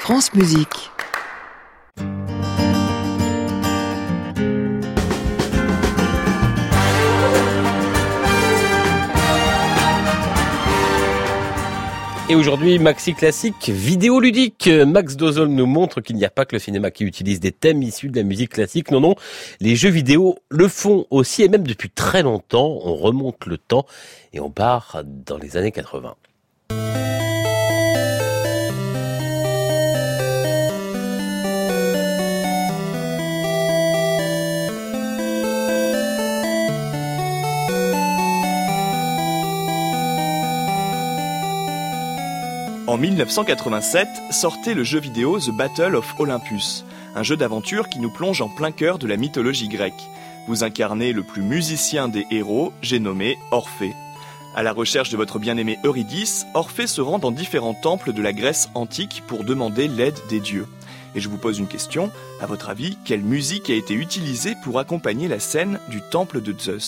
France Musique. Et aujourd'hui, Maxi Classique vidéoludique. Max Dozol nous montre qu'il n'y a pas que le cinéma qui utilise des thèmes issus de la musique classique. Non, les jeux vidéo le font aussi, et même depuis très longtemps. On remonte le temps et on part dans les années 80. En 1987, sortait le jeu vidéo The Battle of Olympus, un jeu d'aventure qui nous plonge en plein cœur de la mythologie grecque. Vous incarnez le plus musicien des héros, j'ai nommé Orphée. À la recherche de votre bien-aimé Eurydice, Orphée se rend dans différents temples de la Grèce antique pour demander l'aide des dieux. Et je vous pose une question, à votre avis, quelle musique a été utilisée pour accompagner la scène du temple de Zeus ?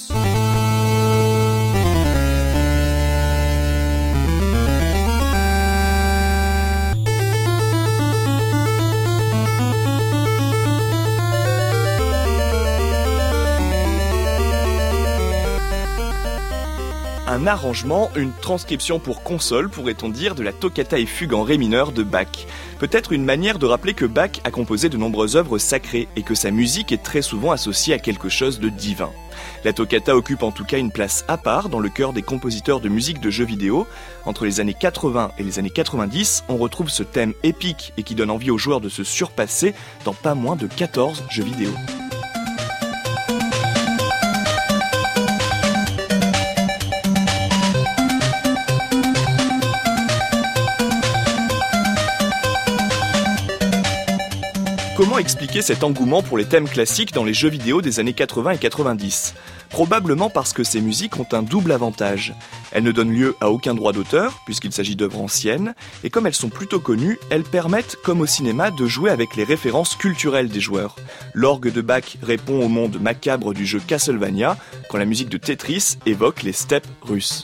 Un arrangement, une transcription pour console, pourrait-on dire, de la toccata et fugue en ré mineur de Bach. Peut-être une manière de rappeler que Bach a composé de nombreuses œuvres sacrées et que sa musique est très souvent associée à quelque chose de divin. La toccata occupe en tout cas une place à part dans le cœur des compositeurs de musique de jeux vidéo. Entre les années 80 et les années 90, on retrouve ce thème épique et qui donne envie aux joueurs de se surpasser dans pas moins de 14 jeux vidéo. Comment expliquer cet engouement pour les thèmes classiques dans les jeux vidéo des années 80 et 90 ? Probablement parce que ces musiques ont un double avantage. Elles ne donnent lieu à aucun droit d'auteur, puisqu'il s'agit d'œuvres anciennes, et comme elles sont plutôt connues, elles permettent, comme au cinéma, de jouer avec les références culturelles des joueurs. L'orgue de Bach répond au monde macabre du jeu Castlevania, quand la musique de Tetris évoque les steppes russes.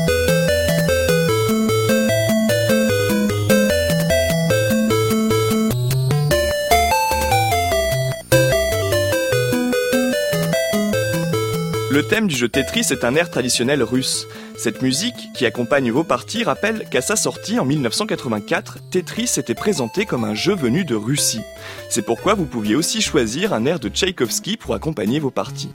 Le thème du jeu Tetris est un air traditionnel russe. Cette musique, qui accompagne vos parties, rappelle qu'à sa sortie en 1984, Tetris était présenté comme un jeu venu de Russie. C'est pourquoi vous pouviez aussi choisir un air de Tchaïkovski pour accompagner vos parties.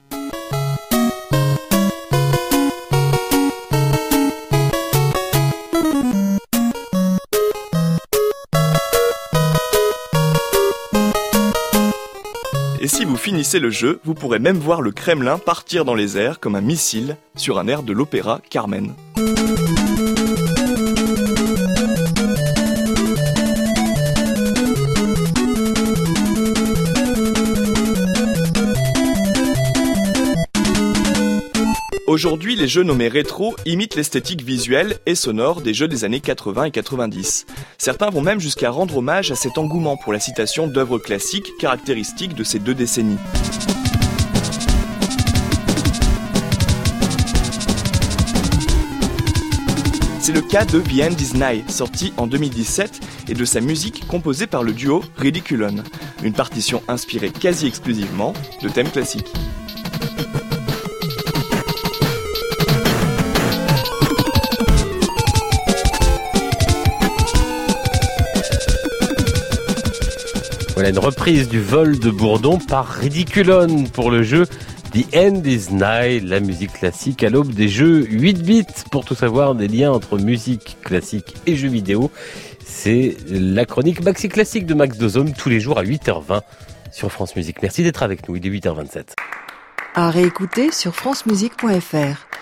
Et si vous finissez le jeu, vous pourrez même voir le Kremlin partir dans les airs comme un missile sur un air de l'opéra Carmen. Aujourd'hui, les jeux nommés rétro imitent l'esthétique visuelle et sonore des jeux des années 80 et 90. Certains vont même jusqu'à rendre hommage à cet engouement pour la citation d'œuvres classiques caractéristiques de ces deux décennies. C'est le cas de The End Is Nigh, sorti en 2017, et de sa musique composée par le duo Ridiculon, une partition inspirée quasi exclusivement de thèmes classiques. Voilà une reprise du vol de Bourdon par Ridiculon pour le jeu The End Is Nigh, la musique classique à l'aube des jeux 8 bits. Pour tout savoir des liens entre musique classique et jeux vidéo, c'est la chronique Maxi Classique de Max Dozol tous les jours à 8h20 sur France Musique. Merci d'être avec nous, il est 8h27. À réécouter sur francemusique.fr.